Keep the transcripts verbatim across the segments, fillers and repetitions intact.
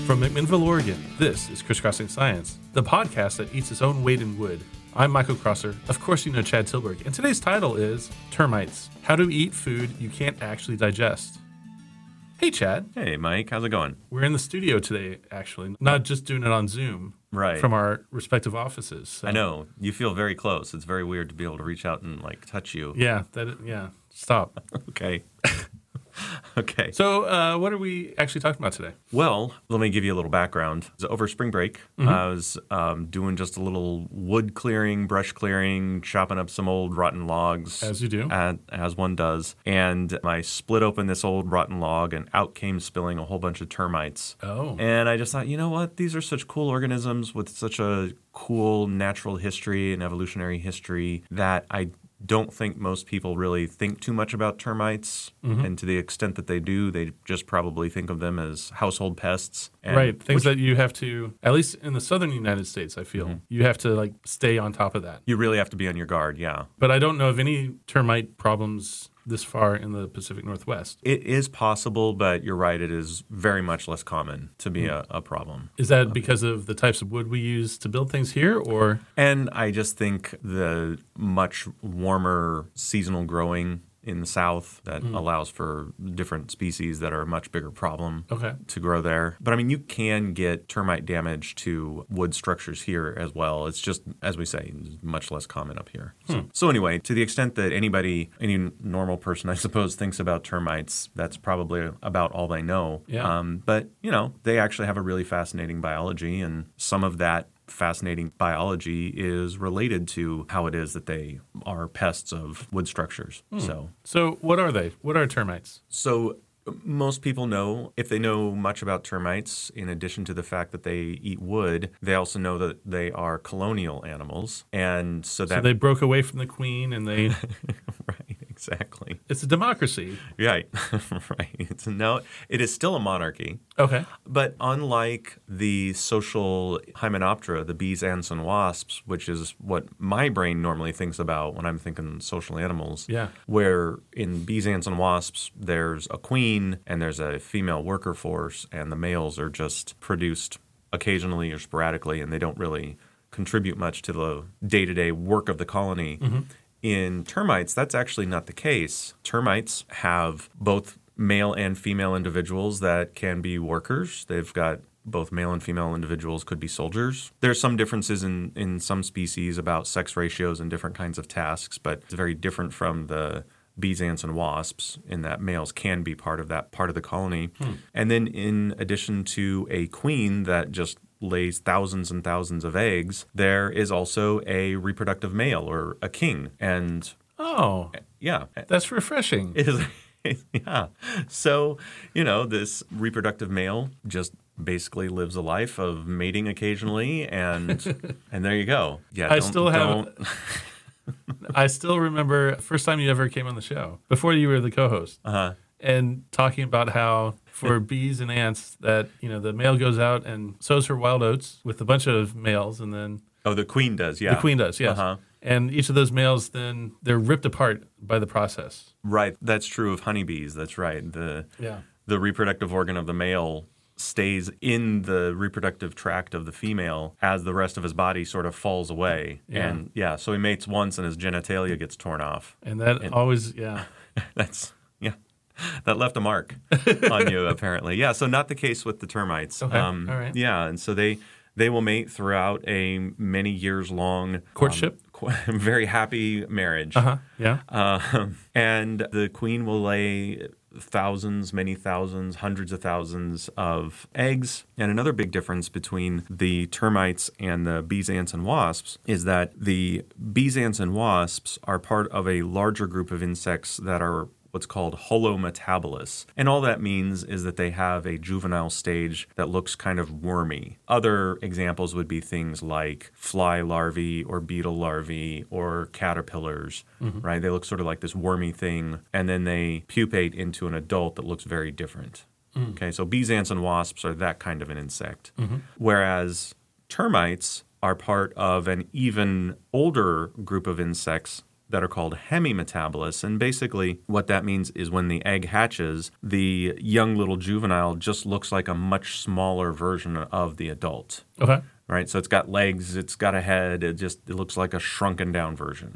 From McMinnville, Oregon, this is Crisscrossing Science, the podcast that eats its own weight in wood. I'm Michael Crosser. Of course you know Chad Tilburg, and today's title is Termites, How to Eat Food You Can't Actually Digest. Hey, Chad. Hey, Mike. How's it going? We're in the studio today, actually, not just doing it on Zoom. Right. From our respective offices. So. I know. You feel very close. It's very weird to be able to reach out and, like, touch you. Yeah. That. Yeah. Stop. Okay. Okay. So uh, what are we actually talking about today? Well, let me give you a little background. So over spring break, Mm-hmm. I was um, doing just a little wood clearing, brush clearing, chopping up some old rotten logs. As you do. As, as one does. And I split open this old rotten log, and out came spilling a whole bunch of termites. Oh. And I just thought, you know what? These are such cool organisms with such a cool natural history and evolutionary history that I don't think most people really think too much about termites. Mm-hmm. And to the extent that they do, they just probably think of them as household pests. And right. Things which that you have to, at least in the southern United States, I feel, Mm-hmm. you have to like stay on top of that. you really have to be on your guard, yeah. But I don't know of any termite problems this far in the Pacific Northwest. It is possible, but you're right, it is very much less common to be a, a problem. Is that because of the types of wood we use to build things here, or? And I just think the much warmer seasonal growing in the south that Mm. allows for different species that are a much bigger problem Okay. to grow there. But I mean, you can get termite damage to wood structures here as well. It's just, as we say, much less common up here. So, Hmm. so anyway, to the extent that anybody, any normal person, I suppose, thinks about termites, that's probably about all they know. Yeah. Um, but, you know, they actually have a really fascinating biology, and some of that fascinating biology is related to how it is that they are pests of wood structures. Hmm. So, So what are they? What are termites? so most people know, if they know much about termites, in addition to the fact that they eat wood, they also know that they are colonial animals, and so that So they broke away from the queen, and they. right, exactly, It's a democracy. right, right. It's no, it is still a monarchy. Okay. But unlike the social Hymenoptera, the bees, ants, and wasps, which is what my brain normally thinks about when I'm thinking social animals, Yeah. where in bees, ants, and wasps, there's a queen and there's a female worker force, and the males are just produced occasionally or sporadically, and they don't really contribute much to the day-to-day work of the colony. Mm-hmm. In termites, that's actually not the case. Termites have both male and female individuals that can be workers. They've got both male and female individuals could be soldiers. There's some differences in, in some species about sex ratios and different kinds of tasks, but it's very different from the bees, ants, and wasps in that males can be part of that part of the colony. Hmm. And then in addition to a queen that just lays thousands and thousands of eggs, there is also a reproductive male or a king. And Oh, yeah, that's refreshing. it is. Yeah. So, you know, this reproductive male just basically lives a life of mating occasionally, and and there you go. Yeah, I don't- still have. don't- I still remember first time you ever came on the show, before you were the co-host, uh-huh. and talking about how for bees and ants that you know the male goes out and sows her wild oats with a bunch of males, and then Oh, the queen does, yeah. the queen does, yes. Uh-huh. And each of those males then they're ripped apart by the process. Right. That's true of honeybees. That's right. The Yeah. the reproductive organ of the male stays in the reproductive tract of the female as the rest of his body sort of falls away. Yeah. And yeah, so he mates once and his genitalia gets torn off. And that And- always, yeah. That's, yeah, that left a mark on you, apparently. Yeah, so not the case with the termites. Okay, all right. Yeah, and so they they will mate throughout a many years long Courtship? Um, qu- very happy marriage. Uh huh. Yeah. Um, and the queen will lay thousands, many thousands, hundreds of thousands of eggs. And another big difference between the termites and the bees, ants, and wasps is that the bees, ants, and wasps are part of a larger group of insects that are what's called holometabolists. And all that means is that they have a juvenile stage that looks kind of wormy. Other examples would be things like fly larvae or beetle larvae or caterpillars, mm-hmm. right? They look sort of like this wormy thing, and then they pupate into an adult that looks very different. Mm. Okay, so bees, ants, and wasps are that kind of an insect. Mm-hmm. Whereas termites are part of an even older group of insects that are called hemimetabolists. And basically what that means is when the egg hatches, the young little juvenile just looks like a much smaller version of the adult. Okay. Right? So it's got legs, it's got a head, it just it looks like a shrunken down version.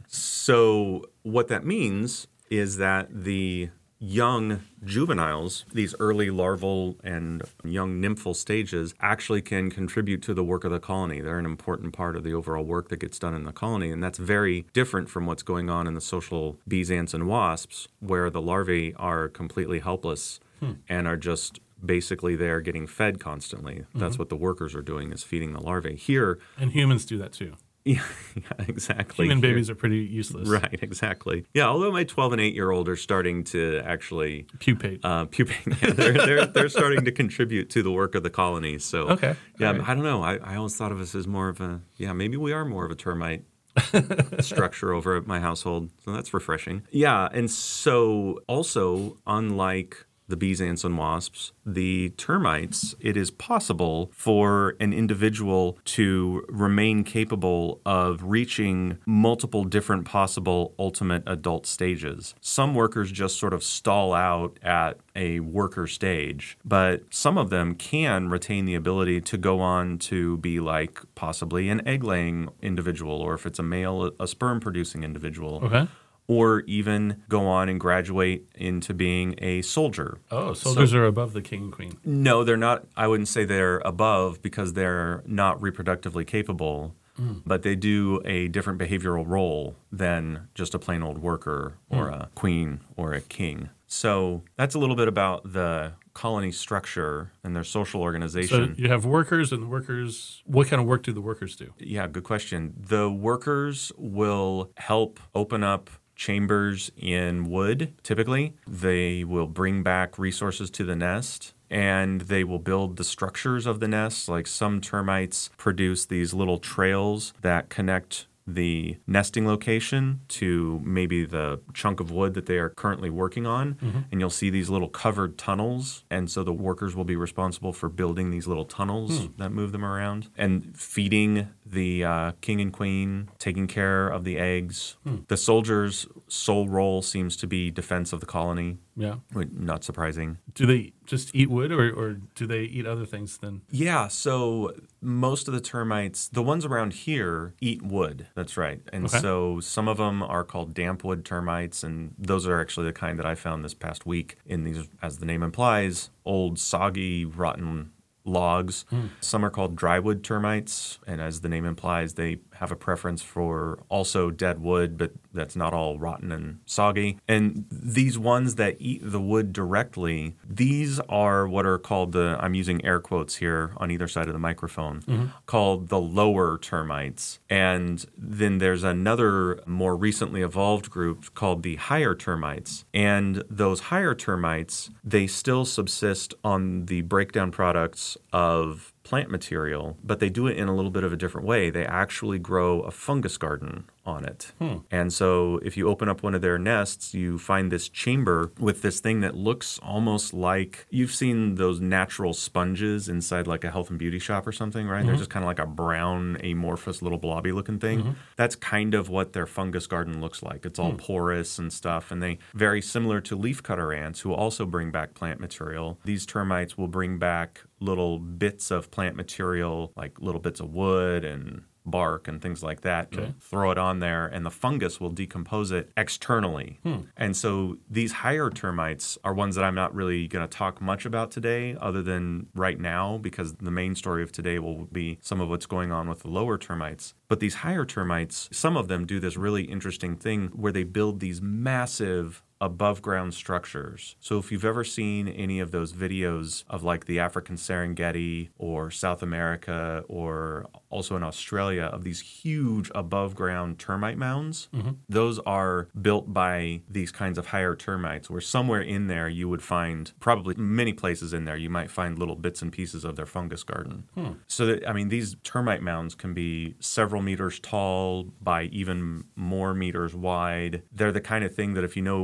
So what that means is that the young juveniles, these early larval and young nymphal stages, actually can contribute to the work of the colony. They're an important part of the overall work that gets done in the colony, and that's very different from what's going on in the social bees, ants, and wasps, where the larvae are completely helpless hmm. and are just basically there getting fed constantly. Mm-hmm. That's what the workers are doing, is feeding the larvae. Here, and humans do that too. Yeah, yeah, exactly. Human babies are pretty useless. Right, exactly. Yeah, although my twelve and eight-year-old are starting to actually... Pupate. Uh, pupate. Yeah, they're, they're, they're starting to contribute to the work of the colony. So, okay. Yeah, right. I don't know. I, I always thought of us as more of a... Yeah, maybe we are more of a termite structure over at my household. So that's refreshing. Yeah, and so also, unlike the bees, ants, and wasps, the termites, it is possible for an individual to remain capable of reaching multiple different possible ultimate adult stages. Some workers just sort of stall out at a worker stage, but some of them can retain the ability to go on to be like possibly an egg-laying individual, or if it's a male, a sperm-producing individual. Okay. Or even go on and graduate into being a soldier. Oh, soldiers so, are above the king and queen. No, they're not. I wouldn't say they're above because they're not reproductively capable, mm. but they do a different behavioral role than just a plain old worker or mm. a queen or a king. So that's a little bit about the colony structure and their social organization. So you have workers, and the workers, what kind of work do the workers do? Yeah, good question. The workers will help open up chambers in wood, typically. They will bring back resources to the nest, and they will build the structures of the nest. Like some termites produce these little trails that connect the nesting location to maybe the chunk of wood that they are currently working on. Mm-hmm. And you'll see these little covered tunnels. And so the workers will be responsible for building these little tunnels mm. that move them around and feeding the uh, king and queen, taking care of the eggs. Mm. The soldiers' sole role seems to be defense of the colony. Yeah. Not surprising. Do they just eat wood, or, or do they eat other things then? Yeah, so most of the termites, the ones around here, eat wood. That's right. And okay. so some of them are called dampwood termites, and those are actually the kind that I found this past week in these, as the name implies, old, soggy, rotten logs. Mm. Some are called drywood termites, and as the name implies, they have a preference for also dead wood, but that's not all rotten and soggy. And these ones that eat the wood directly, these are what are called the, I'm using air quotes here on either side of the microphone, mm-hmm. called the lower termites. And then there's another more recently evolved group called the higher termites. And those higher termites, they still subsist on the breakdown products of plant material, but they do it in a little bit of a different way. They actually grow a fungus garden on it. Hmm. And so if you open up one of their nests, you find this chamber with this thing that looks almost like, you've seen those natural sponges inside like a health and beauty shop or something, right? Mm-hmm. They're just kind of like a brown, amorphous little blobby looking thing. Mm-hmm. That's kind of what their fungus garden looks like. It's all hmm. porous and stuff. And they, very similar to leafcutter ants, who also bring back plant material, these termites will bring back little bits of plant material, like little bits of wood and bark and things like that, okay. throw it on there, and the fungus will decompose it externally. Hmm. And so these higher termites are ones that I'm not really going to talk much about today, other than right now, because the main story of today will be some of what's going on with the lower termites. But these higher termites, some of them do this really interesting thing where they build these massive above ground structures. So if you've ever seen any of those videos of like the African Serengeti or South America or also in Australia of these huge above ground termite mounds, mm-hmm. those are built by these kinds of higher termites, where somewhere in there you would find, probably many places in there, you might find little bits and pieces of their fungus garden. Hmm. So that, I mean, these termite mounds can be several meters tall by even more meters wide. They're the kind of thing that if you know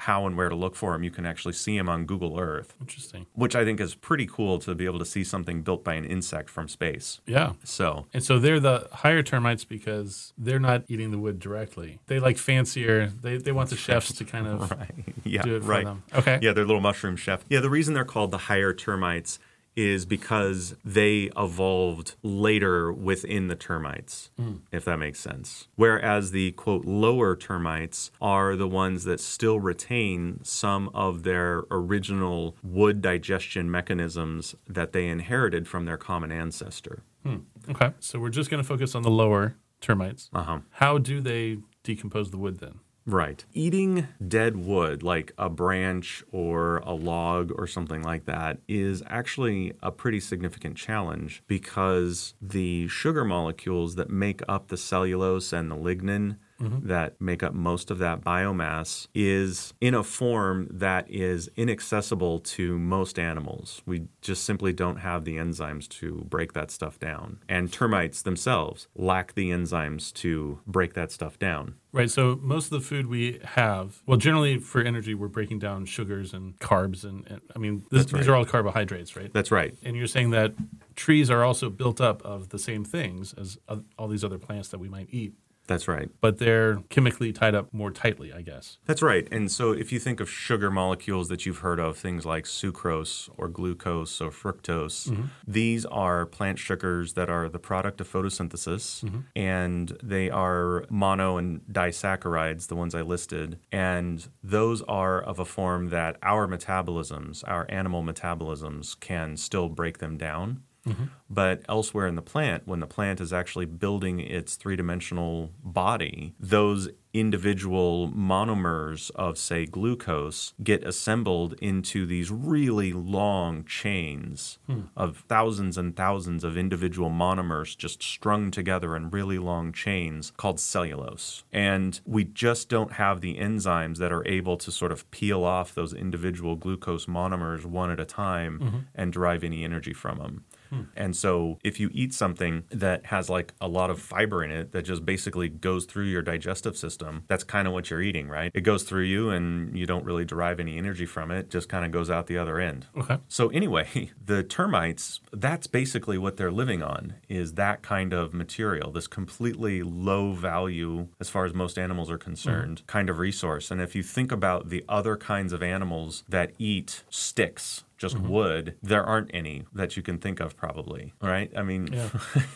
how and where to look for them. You can actually see them on Google Earth. Interesting. Which I think is pretty cool to be able to see something built by an insect from space. Yeah. So, and so they're the higher termites because they're not eating the wood directly. They like fancier. They they want the chefs to kind of right. yeah, do it for right. them. Okay. Yeah, they're little mushroom chef. Yeah, the reason they're called the higher termites is because they evolved later within the termites, mm. if that makes sense. Whereas the, quote, lower termites are the ones that still retain some of their original wood digestion mechanisms that they inherited from their common ancestor. Hmm. Okay, so we're just going to focus on the lower termites. Uh-huh. How do they decompose the wood then? Right. Eating dead wood, like a branch or a log or something like that, is actually a pretty significant challenge because the sugar molecules that make up the cellulose and the lignin Mm-hmm. that make up most of that biomass is in a form that is inaccessible to most animals. We just simply don't have the enzymes to break that stuff down. And termites themselves lack the enzymes to break that stuff down. Right. So most of the food we have, well, generally for energy, we're breaking down sugars and carbs. And, and I mean, this, right. these are all carbohydrates, right? That's right. And you're saying that trees are also built up of the same things as all these other plants that we might eat. That's right. But they're chemically tied up more tightly, I guess. That's right. And so if you think of sugar molecules that you've heard of, things like sucrose or glucose or fructose, mm-hmm. these are plant sugars that are the product of photosynthesis, mm-hmm. and they are mono and disaccharides, the ones I listed. And those are of a form that our metabolisms, our animal metabolisms, can still break them down. Mm-hmm. But elsewhere in the plant, when the plant is actually building its three-dimensional body, those individual monomers of, say, glucose get assembled into these really long chains hmm. of thousands and thousands of individual monomers just strung together in really long chains called cellulose. And we just don't have the enzymes that are able to sort of peel off those individual glucose monomers one at a time mm-hmm. and derive any energy from them. And so if you eat something that has like a lot of fiber in it that just basically goes through your digestive system, that's kind of what you're eating, right? It goes through you and you don't really derive any energy from it, just kind of goes out the other end. Okay. So anyway, the termites, that's basically what they're living on, is that kind of material, this completely low value, as far as most animals are concerned, mm-hmm. kind of resource. And if you think about the other kinds of animals that eat sticks, just mm-hmm. wood, there aren't any that you can think of probably, right? I mean, yeah.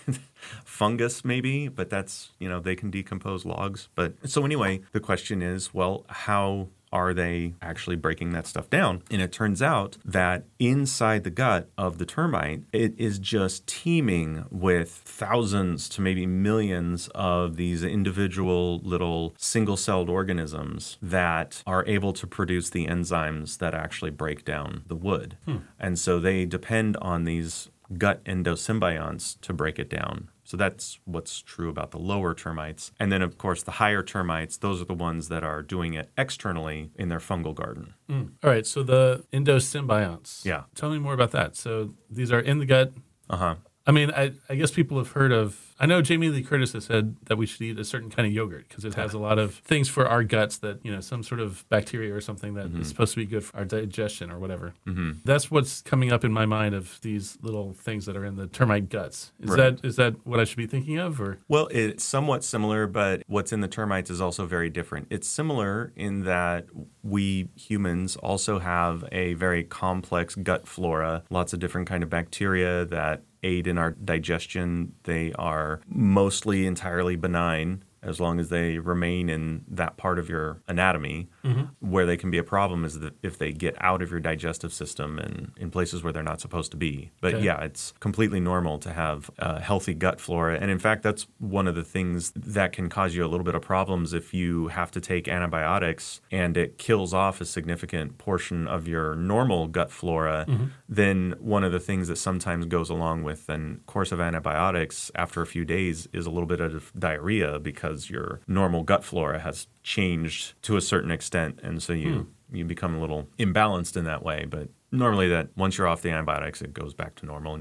fungus maybe, but that's, you know, they can decompose logs. But so anyway, the question is, well, how are they actually breaking that stuff down? And it turns out that inside the gut of the termite, it is just teeming with thousands to maybe millions of these individual little single-celled organisms that are able to produce the enzymes that actually break down the wood. Hmm. And so they depend on these gut endosymbionts to break it down. So that's what's true about the lower termites. And then, of course, the higher termites, those are the ones that are doing it externally in their fungal garden. Mm. All right, so the endosymbionts. Yeah. Tell me more about that. So these are in the gut. Uh-huh. I mean, I, I guess people have heard of, I know Jamie Lee Curtis has said that we should eat a certain kind of yogurt because it has a lot of things for our guts that, you know, some sort of bacteria or something that mm-hmm. is supposed to be good for our digestion or whatever. Mm-hmm. That's what's coming up in my mind of these little things that are in the termite guts. Is right. that is that what I should be thinking of? Or? Well, it's somewhat similar, but what's in the termites is also very different. It's similar in that we humans also have a very complex gut flora, lots of different kind of bacteria that aid in our digestion. They are mostly entirely benign as long as they remain in that part of your anatomy. Mm-hmm. Where they can be a problem is that if they get out of your digestive system and in places where they're not supposed to be. But okay. yeah, it's completely normal to have a healthy gut flora. And in fact, that's one of the things that can cause you a little bit of problems if you have to take antibiotics and it kills off a significant portion of your normal gut flora. Mm-hmm. Then one of the things that sometimes goes along with a course of antibiotics after a few days is a little bit of diarrhea because your normal gut flora has changed to a certain extent, and so you hmm. you become a little imbalanced in that way. But normally, that once you're off the antibiotics, it goes back to normal, and you're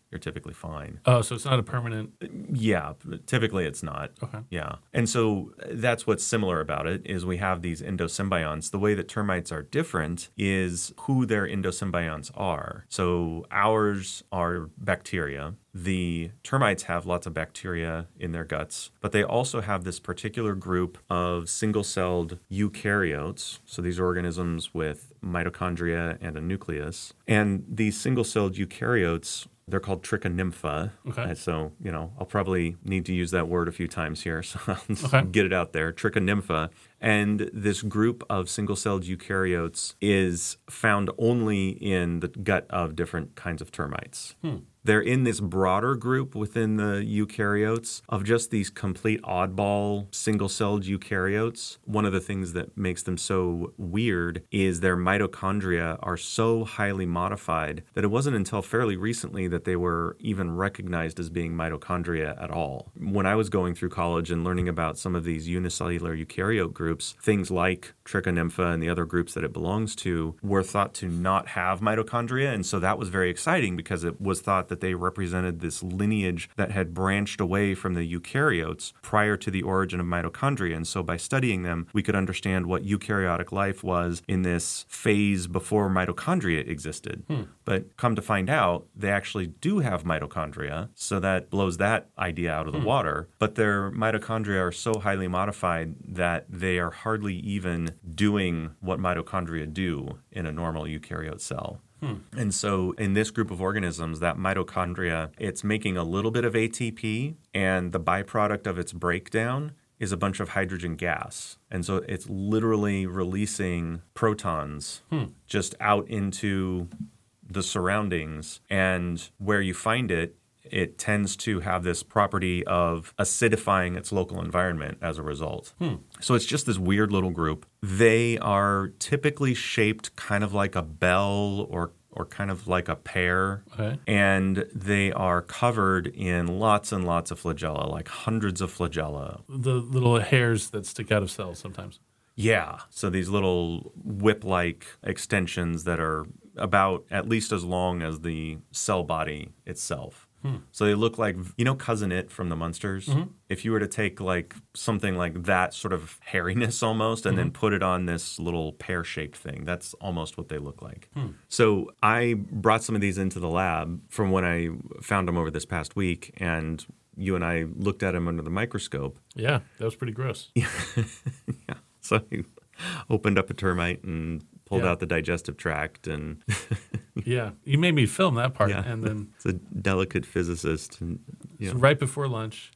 you're typically fine. Oh, so it's not a permanent. Yeah, typically it's not. Okay. Yeah. And so that's what's similar about it is we have these endosymbionts. The way that termites are different is who their endosymbionts are. So ours are bacteria. The termites have lots of bacteria in their guts, but they also have this particular group of single-celled eukaryotes. So these are organisms with mitochondria and a nucleus. And these single-celled eukaryotes, they're called trichonympha. Okay. And so, you know, I'll probably need to use that word a few times here, so I'll just Okay. get it out there. Trichonympha. And this group of single-celled eukaryotes is found only in the gut of different kinds of termites. Hmm. They're in this broader group within the eukaryotes of just these complete oddball single-celled eukaryotes. One of the things that makes them so weird is their mitochondria are so highly modified that it wasn't until fairly recently that they were even recognized as being mitochondria at all. When I was going through college and learning about some of these unicellular eukaryote groups, things like Trichonympha and the other groups that it belongs to were thought to not have mitochondria, and so that was very exciting because it was thought that they represented this lineage that had branched away from the eukaryotes prior to the origin of mitochondria. And so by studying them, we could understand what eukaryotic life was in this phase before mitochondria existed. Hmm. But come to find out, they actually do have mitochondria, so that blows that idea out of the hmm. water. But their mitochondria are so highly modified that they are hardly even doing what mitochondria do in a normal eukaryote cell. Hmm. And so in this group of organisms, that mitochondria, it's making a little bit of A T P, and the byproduct of its breakdown is a bunch of hydrogen gas. And so it's literally releasing protons hmm. just out into the surroundings. And where you find it, it tends to have this property of acidifying its local environment as a result. Hmm. So it's just this weird little group. They are typically shaped kind of like a bell or or kind of like a pear. Okay. And they are covered in lots and lots of flagella, like hundreds of flagella. The little hairs that stick out of cells sometimes. Yeah. So these little whip-like extensions that are about at least as long as the cell body itself. Hmm. So they look like, you know, Cousin It from the Munsters? Mm-hmm. If you were to take like something like that sort of hairiness almost and mm-hmm. then put it on this little pear-shaped thing, that's almost what they look like. Hmm. So I brought some of these into the lab from when I found them over this past week, and you and I looked at them under the microscope. Yeah, that was pretty gross. yeah. So I opened up a termite and pulled yeah. out the digestive tract and yeah, you made me film that part, yeah. and then it's a delicate physicist, and you know. Right before lunch.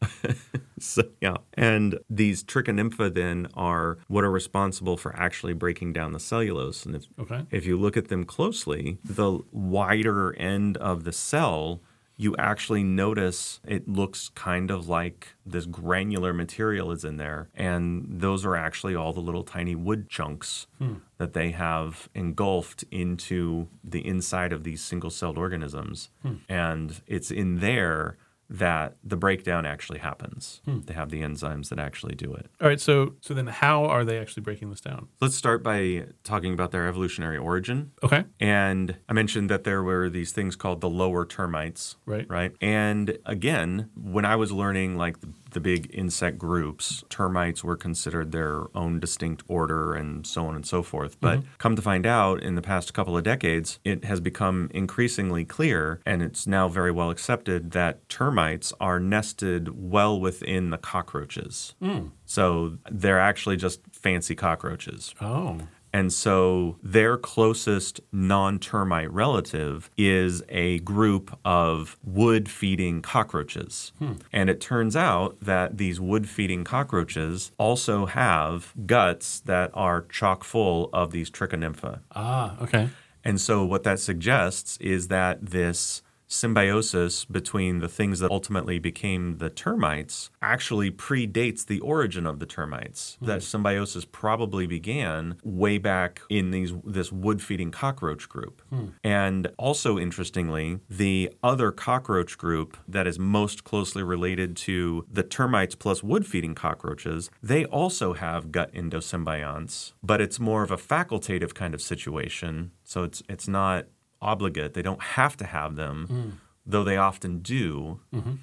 So yeah, and these trichonympha then are what are responsible for actually breaking down the cellulose. And if okay. if you look at them closely, the wider end of the cell, you actually notice it looks kind of like this granular material is in there. And those are actually all the little tiny wood chunks hmm. that they have engulfed into the inside of these single-celled organisms. Hmm. And it's in there that the breakdown actually happens. Hmm. They have the enzymes that actually do it. All right, so so then how are they actually breaking this down? Let's start by talking about their evolutionary origin. Okay. And I mentioned that there were these things called the lower termites. Right. Right. And again, when I was learning like the, the big insect groups, termites were considered their own distinct order and so on and so forth. But mm-hmm. come to find out, in the past couple of decades, it has become increasingly clear, and it's now very well accepted, that termites are nested well within the cockroaches. Mm. So they're actually just fancy cockroaches. Oh. And so their closest non-termite relative is a group of wood-feeding cockroaches. Hmm. And it turns out that these wood-feeding cockroaches also have guts that are chock full of these trichonympha. Ah, okay. And so what that suggests is that this symbiosis between the things that ultimately became the termites actually predates the origin of the termites. Mm-hmm. That symbiosis probably began way back in these this wood-feeding cockroach group. Hmm. And also interestingly, the other cockroach group that is most closely related to the termites plus wood-feeding cockroaches, they also have gut endosymbionts, but it's more of a facultative kind of situation. So it's it's not obligate. They don't have to have them, mm. though they often do. Mm-hmm.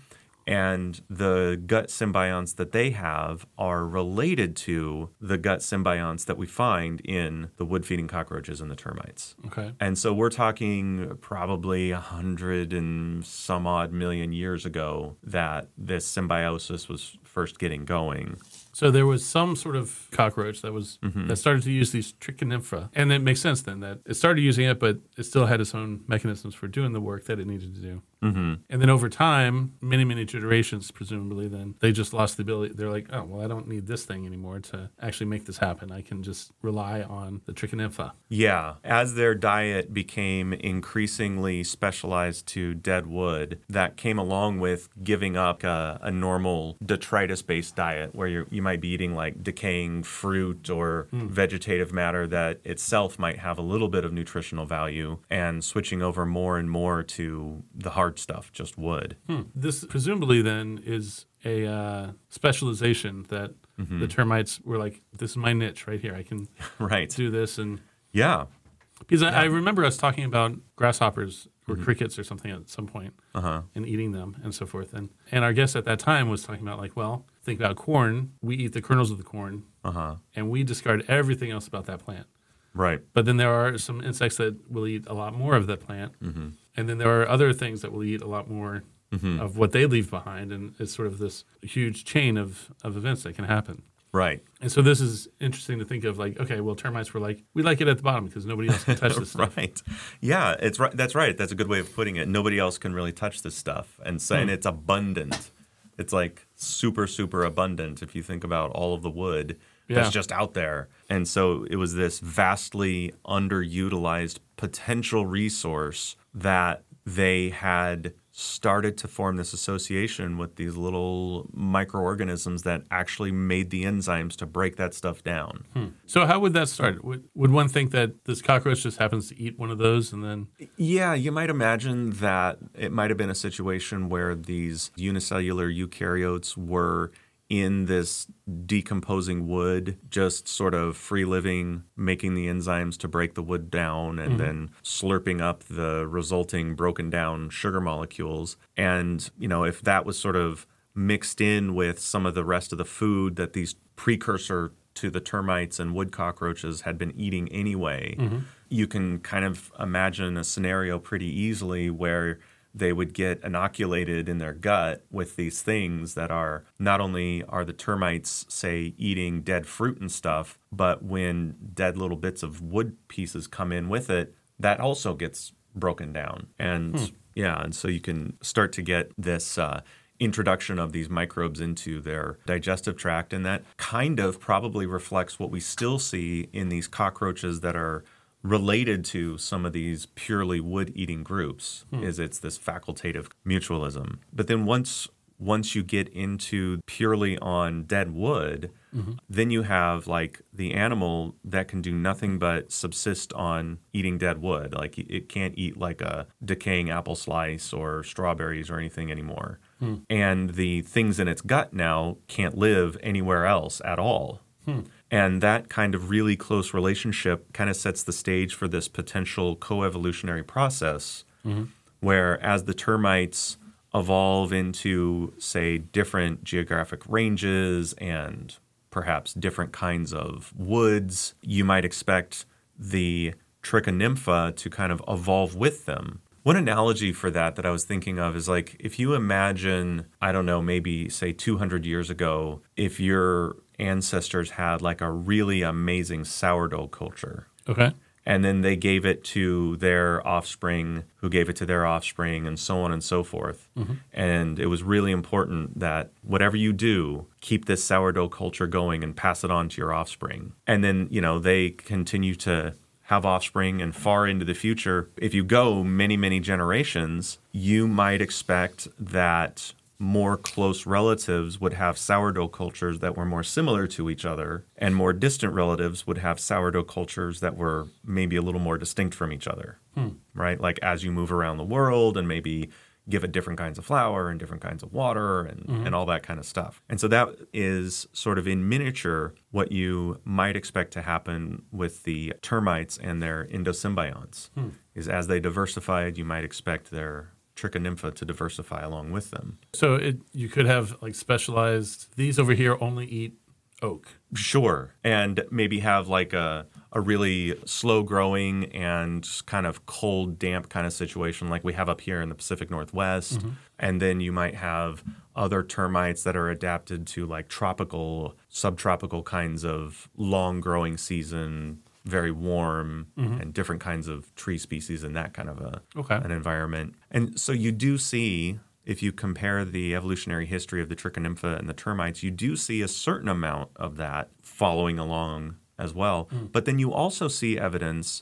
And the gut symbionts that they have are related to the gut symbionts that we find in the wood-feeding cockroaches and the termites. Okay. And so we're talking probably a hundred and some odd million years ago that this symbiosis was first getting going. So there was some sort of cockroach that was Mm-hmm. that started to use these trichonympha, and it makes sense then that it started using it, but it still had its own mechanisms for doing the work that it needed to do. Mm-hmm. And then over time, many many generations, presumably, then they just lost the ability. They're like, oh well, I don't need this thing anymore to actually make this happen. I can just rely on the trichonympha. Yeah. As their diet became increasingly specialized to dead wood, that came along with giving up a, a normal detritus-based diet where you're, you might be eating like decaying fruit or mm. vegetative matter that itself might have a little bit of nutritional value, and switching over more and more to the hard stuff, just wood. Hmm. This presumably then is a uh, specialization that mm-hmm. the termites were like, this is my niche right here. I can right. do this. And yeah. Because yeah. I, I remember us talking about grasshoppers or mm-hmm. crickets or something at some point uh-huh. and eating them and so forth. And and our guest at that time was talking about like, well, think about corn. We eat the kernels of the corn uh-huh. and we discard everything else about that plant. Right. But then there are some insects that will eat a lot more of that plant. Mm-hmm. And then there are other things that will eat a lot more mm-hmm. of what they leave behind. And it's sort of this huge chain of, of events that can happen. Right. And so this is interesting to think of like, okay, well, termites were like, we like it at the bottom because nobody else can touch this stuff. Right. Yeah, it's right. That's right. That's a good way of putting it. Nobody else can really touch this stuff. And, so, mm. and it's abundant. It's like super, super abundant if you think about all of the wood yeah. that's just out there. And so it was this vastly underutilized potential resource that they had started to form this association with these little microorganisms that actually made the enzymes to break that stuff down. Hmm. So how would that start? Would, would one think that this cockroach just happens to eat one of those and then... Yeah, you might imagine that it might have been a situation where these unicellular eukaryotes were in this decomposing wood, just sort of free living, making the enzymes to break the wood down and mm-hmm. then slurping up the resulting broken down sugar molecules. And, you know, if that was sort of mixed in with some of the rest of the food that these precursor to the termites and wood cockroaches had been eating anyway, mm-hmm. you can kind of imagine a scenario pretty easily where they would get inoculated in their gut with these things that are not only are the termites, say, eating dead fruit and stuff, but when dead little bits of wood pieces come in with it, that also gets broken down. And hmm. yeah, and so you can start to get this uh, introduction of these microbes into their digestive tract. And that kind of probably reflects what we still see in these cockroaches that are related to some of these purely wood-eating groups, hmm. is it's this facultative mutualism. But then once once you get into purely on dead wood, mm-hmm. then you have like the animal that can do nothing but subsist on eating dead wood. Like it can't eat like a decaying apple slice or strawberries or anything anymore. Hmm. And the things in its gut now can't live anywhere else at all. Hmm. And that kind of really close relationship kind of sets the stage for this potential coevolutionary process mm-hmm. where as the termites evolve into, say, different geographic ranges and perhaps different kinds of woods, you might expect the trichonympha to kind of evolve with them. One analogy for that that I was thinking of is like if you imagine, I don't know, maybe say two hundred years ago, if your ancestors had like a really amazing sourdough culture. Okay. And then they gave it to their offspring, who gave it to their offspring, and so on and so forth. Mm-hmm. And it was really important that whatever you do, keep this sourdough culture going and pass it on to your offspring. And then, you know, they continue to have offspring, and far into the future, if you go many, many generations, you might expect that more close relatives would have sourdough cultures that were more similar to each other, and more distant relatives would have sourdough cultures that were maybe a little more distinct from each other, hmm. right? Like as you move around the world and maybe give it different kinds of flour and different kinds of water and, mm-hmm. and all that kind of stuff. And so that is sort of in miniature what you might expect to happen with the termites and their endosymbionts, hmm. is as they diversified, you might expect their trichonympha to diversify along with them. So it, you could have like specialized, these over here only eat oak. Sure. And maybe have like a, a really slow growing and kind of cold, damp kind of situation like we have up here in the Pacific Northwest. Mm-hmm. And then you might have other termites that are adapted to like tropical, subtropical kinds of long growing season, very warm, mm-hmm. and different kinds of tree species in that kind of a okay. an environment. And so you do see, if you compare the evolutionary history of the trichonympha and the termites, you do see a certain amount of that following along as well. Mm. But then you also see evidence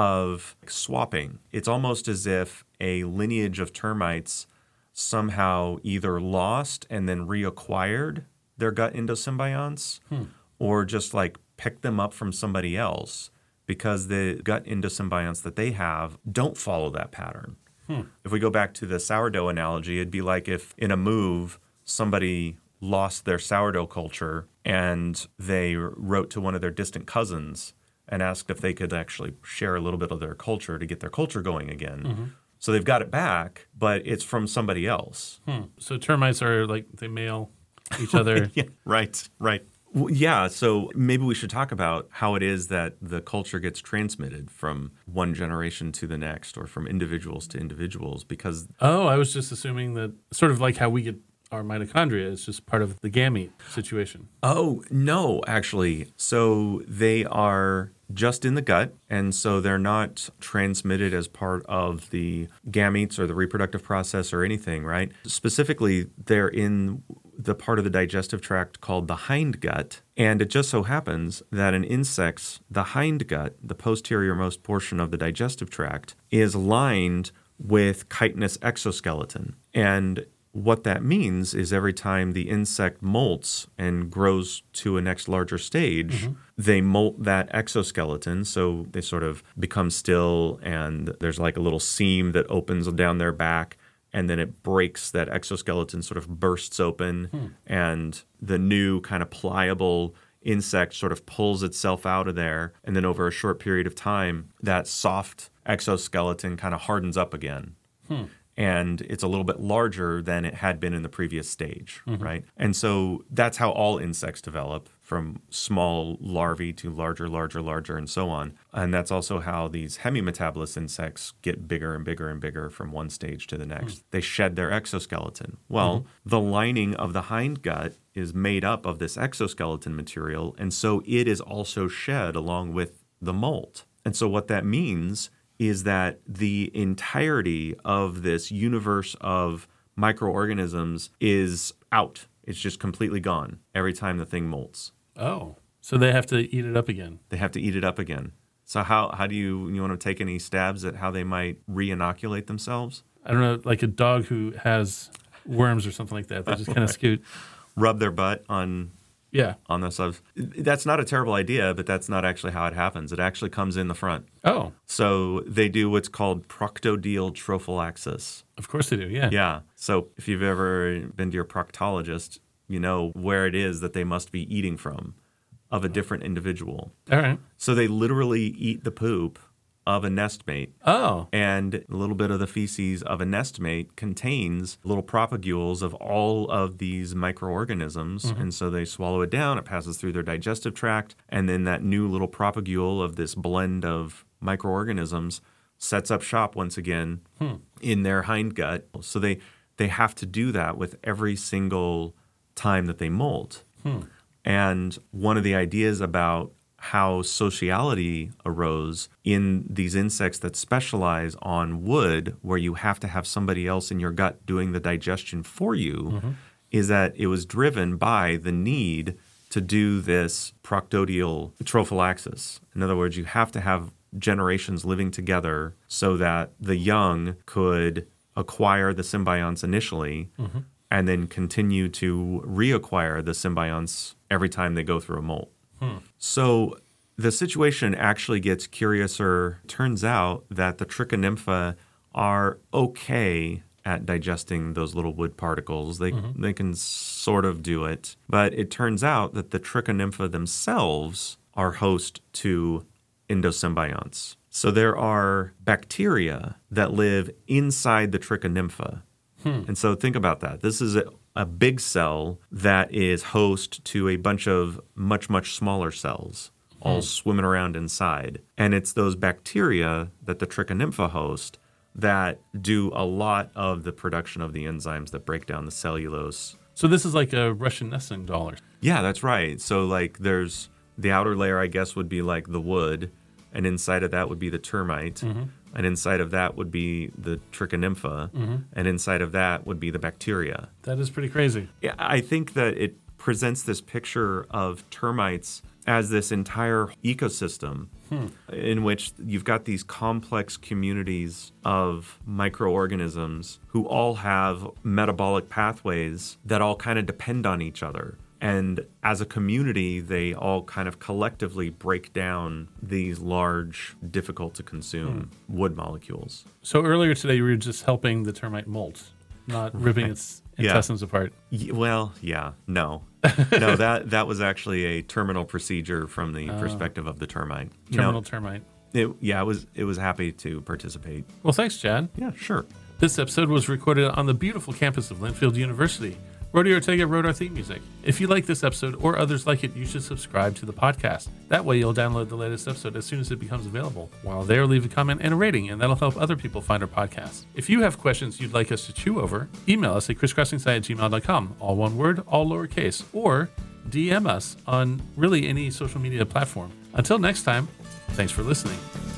of swapping. It's almost as if a lineage of termites somehow either lost and then reacquired their gut endosymbionts, hmm. or just like picked them up from somebody else, because the gut endosymbionts that they have don't follow that pattern. Hmm. If we go back to the sourdough analogy, it'd be like if in a move somebody lost their sourdough culture and they wrote to one of their distant cousins and asked if they could actually share a little bit of their culture to get their culture going again. Mm-hmm. So they've got it back, but it's from somebody else. Hmm. So termites are like, they mail each other. yeah, right, right. Well, yeah, so maybe we should talk about how it is that the culture gets transmitted from one generation to the next, or from individuals to individuals, because... Oh, I was just assuming that sort of like how we get our mitochondria is just part of the gamete situation. Oh, no, actually. So they are just in the gut, and so they're not transmitted as part of the gametes or the reproductive process or anything, right? Specifically, they're in the part of the digestive tract called the hindgut, and it just so happens that in insects, the hindgut, the posterior-most portion of the digestive tract, is lined with chitinous exoskeleton. And what that means is every time the insect molts and grows to a next larger stage, mm-hmm. they molt that exoskeleton, so they sort of become still, and there's like a little seam that opens down their back, and then it breaks, that exoskeleton sort of bursts open, hmm. and the new kind of pliable insect sort of pulls itself out of there, and then over a short period of time, that soft exoskeleton kind of hardens up again. Hmm. And it's a little bit larger than it had been in the previous stage, mm-hmm. right? And so that's how all insects develop, from small larvae to larger, larger, larger, and so on. And that's also how these hemimetabolous insects get bigger and bigger and bigger from one stage to the next. Mm. They shed their exoskeleton. Well, mm-hmm. the lining of the hindgut is made up of this exoskeleton material, and so it is also shed along with the molt. And so what that means is that the entirety of this universe of microorganisms is out. It's just completely gone every time the thing molts. Oh, so they have to eat it up again. They have to eat it up again. So how how do you, you want to take any stabs at how they might re-inoculate themselves? I don't know, like a dog who has worms or something like that. They just kind of scoot. Rub their butt on... Yeah. On the subs. That's not a terrible idea, but that's not actually how it happens. It actually comes in the front. Oh. So they do what's called proctodial trophallaxis. Of course they do, yeah. Yeah. So if you've ever been to your proctologist, you know where it is that they must be eating from of a different individual. All right. So they literally eat the poop of a nestmate. Oh. And a little bit of the feces of a nestmate contains little propagules of all of these microorganisms. Mm-hmm. And so they swallow it down, it passes through their digestive tract, and then that new little propagule of this blend of microorganisms sets up shop once again hmm. in their hindgut. So they, they have to do that with every single time that they molt. Hmm. And one of the ideas about how sociality arose in these insects that specialize on wood, where you have to have somebody else in your gut doing the digestion for you, mm-hmm. is that it was driven by the need to do this proctodial trophallaxis. In other words, you have to have generations living together so that the young could acquire the symbionts initially, mm-hmm. and then continue to reacquire the symbionts every time they go through a molt. Hmm. So the situation actually gets curiouser. Turns out that the trichonympha are okay at digesting those little wood particles. They mm-hmm. they can sort of do it. But it turns out that the trichonympha themselves are host to endosymbionts. So there are bacteria that live inside the trichonympha. Hmm. And so think about that. This is a, a big cell that is host to a bunch of much, much smaller cells, hmm. all swimming around inside. And it's those bacteria that the trichonympha host that do a lot of the production of the enzymes that break down the cellulose. So this is like a Russian nesting doll. Yeah, that's right. So like there's the outer layer, I guess, would be like the wood, and inside of that would be the termite, mm-hmm. and inside of that would be the trichonympha, mm-hmm. and inside of that would be the bacteria. That is pretty crazy. Yeah, I think that it presents this picture of termites as this entire ecosystem hmm. in which you've got these complex communities of microorganisms who all have metabolic pathways that all kind of depend on each other. And as a community, they all kind of collectively break down these large, difficult to consume hmm. wood molecules. So earlier today, you were just helping the termite molt, not ripping its intestines yeah. apart. Y- well, yeah, no. no, that that was actually a terminal procedure from the uh, perspective of the termite. You terminal know, termite. It, yeah, it was, it was happy to participate. Well, thanks, Chad. Yeah, sure. This episode was recorded on the beautiful campus of Linfield University. Rody Ortega wrote our theme music. If you like this episode or others like it, you should subscribe to the podcast. That way you'll download the latest episode as soon as it becomes available. While there, leave a comment and a rating, and that'll help other people find our podcast. If you have questions you'd like us to chew over, email us at crisscrossingsci at gmail dot com, all one word, all lowercase, or D M us on really any social media platform. Until next time, thanks for listening.